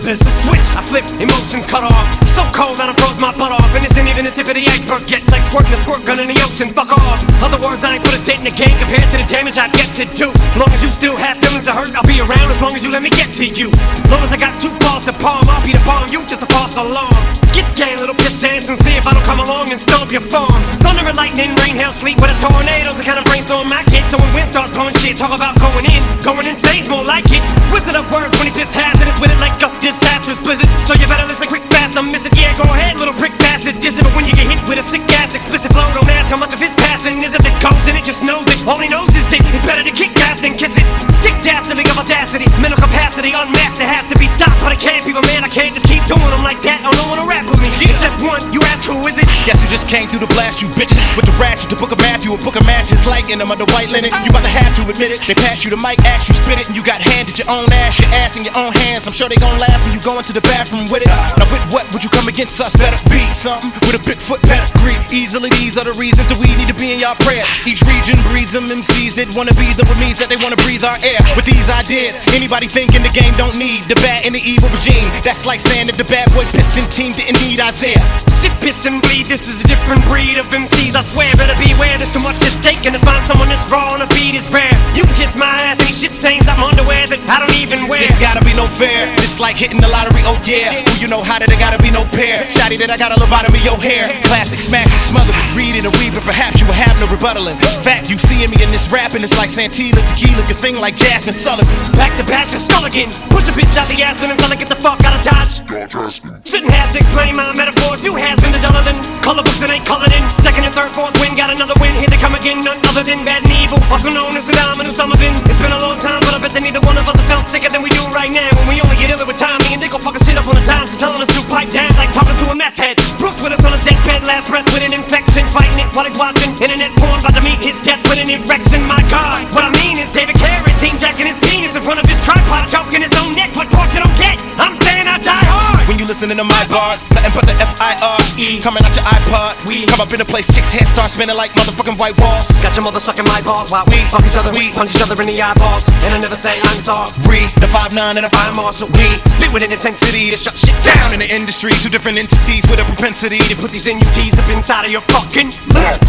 There's a switch, I flip, emotions cut off. So cold that I froze my butt off. And this ain't even the tip of the iceberg yet. It's like squirting a squirt gun in the ocean, fuck off. Other words, I ain't put a date in the game compared to the damage I've yet to do. As long as you still have feelings to hurt, I'll be around as long as you let me get to you. As long as I got 2 balls to palm, I'll be the bomb, you just a false alarm. Get scared, little piss ants, and see if I don't come along and stomp your farm. Thunder and lightning, rain, hail, sleet with a tornado's the kind of brainstorm I get. So when wind starts blowing shit, talk about going insane's more like it. Wizard of words when he spits hazardous with it like a disastrous blizzard. So you better listen quick, fast, I'm missing. Yeah, go ahead, little brick bastard, diss it. But when you get hit with a sick ass explicit flow, don't ask how much of his passion is it that goes in it. Just know that all he knows is dick. It's better to kick ass than kiss it. Dick dastardly of audacity, mental capacity unmasked. It has to be stopped, but I can't be, but man, I can't just keep doing them like that. I don't wanna rap with me. Except one, you ask who is it? Guess who just came through the blast, you bitches. With the ratchet, the book of Matthew, a book of matches, light in them under white linen. You about to have to admit it. They pass you the mic, ask you spit it, and you got handed your own ass in your own hands. I'm sure they gon' laugh when you go into the bathroom with it. Now with what would you come against us? Better be something with a Bigfoot pedigree. Easily these are the reasons that we need to be in y'all prayer. Each region breeds them MCs that wanna be the means that they wanna breathe our air. With these ideas, anybody thinking the game don't need the bad and the evil regime. That's like saying that the bad boy Piston team didn't need Isaiah. Sit, piss, and bleed, this is a different breed of MCs, I swear. Better beware, there's too much at stake, and to find someone that's raw on a beat is rare. You can kiss my ass, any shit stains, I'm underwear that I don't even wear. This gotta be no fair, this like hitting the lottery, oh yeah. Who you know how that it gotta be no pair. Shotty that I got a lobotomy your hair. Classic smack, you smother it, read it and weave it, perhaps you will have no rebuttal. In fact, you seeing me in this rapping, it's like Santilla Tequila can sing like Jasmine Sullivan. Back to back to skull again, push a bitch out the ass until I get the fuck out of Dodge. Shouldn't have to explain my metaphors, you has been the duller than color books that ain't colored in. Second and third, fourth win, got another win, here they come again, none other than Bad and Evil, also known as Saddam and Osama bin. It's been a long time, but I bet that neither one of us have felt sicker than we do right now. When we only get iller with time, me and they gon' fucking shit up on the dime. So telling us to pipe down like talking to a meth head. Bruce Willis on his deathbed, last breath with an infection, fighting it while he's watching internet porn, about to meet his death with an erection. My God, what I mean is David Carradine jacking his penis in front of his tripod, choking his own neck. What part you don't get? I'm saying I die hard. When you listening to my bars, nothing but the F-I-R-E coming out your iPod. We come up in a place, chicks' heads start spinning like motherfucking white walls. Got your mother sucking my balls while we fuck each other, we punch each other in the eyeballs, and I never say I'm sorry. The 5'9" and a fire marshal, we spit with an intensity to shut shit down in the industry. Two different entities with a propensity to put these NUTs up inside of your fucking mouth.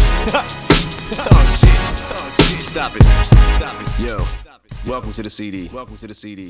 Oh shit, stop it, yo, welcome to the CD.